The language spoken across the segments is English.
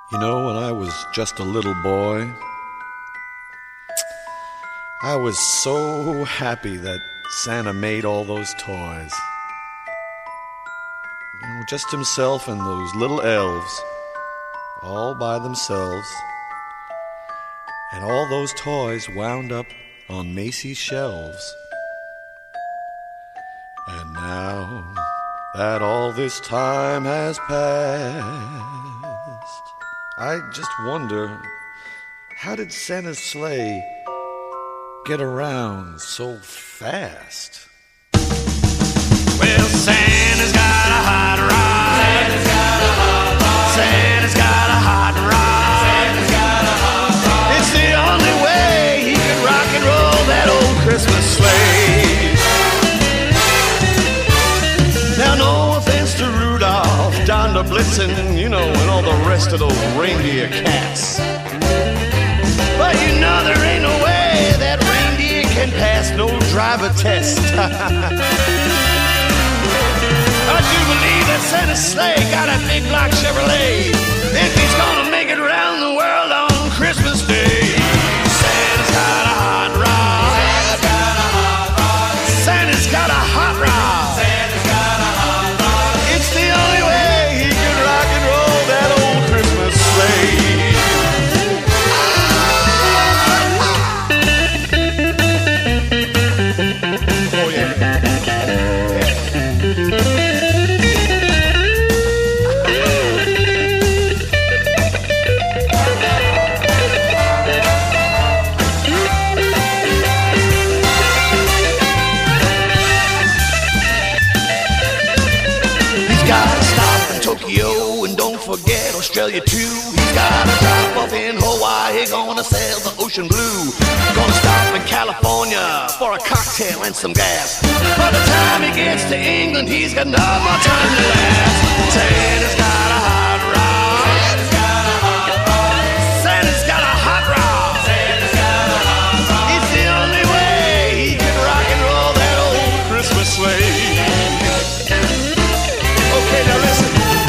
You know, when I was just a little boy, I was so happy that Santa made all those toys. You know, just himself and those little elves, all by themselves. And all those toys wound up on Macy's shelves. And now that all this time has passed, I just wonder, how did Santa's sleigh get around so fast? Well, Santa's got a hot rod. Santa's got a hot rod. Santa's got a hot rod. Santa's got a hot rod. It's the only way he can rock and roll that old Christmas sleigh. Now, no offense to Rudolph, Don the Blitzen, you know, and all the rest of those reindeer cats, but you know there ain't no way that reindeer can pass no driver test. I do believe that Santa's sleigh got a big block Chevrolet if he's gonna make it around the world on Christmas Day. Santa's got a hot rod. Santa's got a hot rod. Santa's got a hot rod. Santa's got a hot rod. It's the only way he can rock and roll that old Christmas sleigh. Oh yeah. Tokyo, and don't forget Australia too. He's got a drop off in Hawaii, gonna sail the ocean blue. Gonna stop in California for a cocktail and some gas. By the time he gets to England, he's got no more time to last. Santa's got a hot rod. Santa's got a hot rod. Santa's got a hot rod. Santa's got a hot rod. It's the only way he can rock and roll that old Christmas sleigh. Okay, now listen.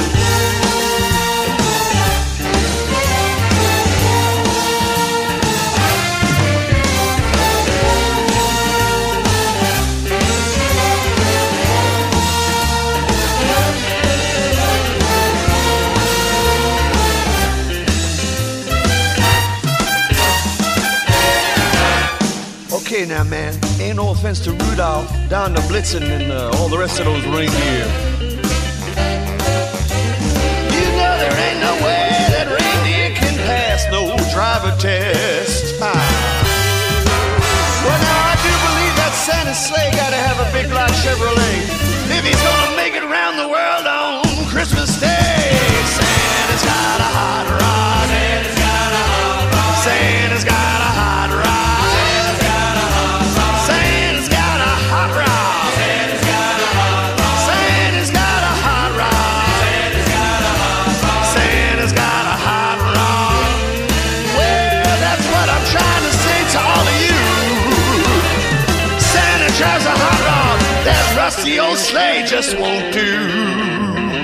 Okay now, man, ain't no offense to Rudolph, Don the Blitzen, and all the rest of those reindeer. You know there ain't no way that reindeer can pass no driver test. Well, now I do believe that Santa's sleigh gotta have a big block Chevrolet if he's gonna make it around the world on Christmas Day. Santa's got a hot rod. Santa's got a hot rod. Santa's got a hot rod. Drives a hot rod, that rusty old sleigh just won't do.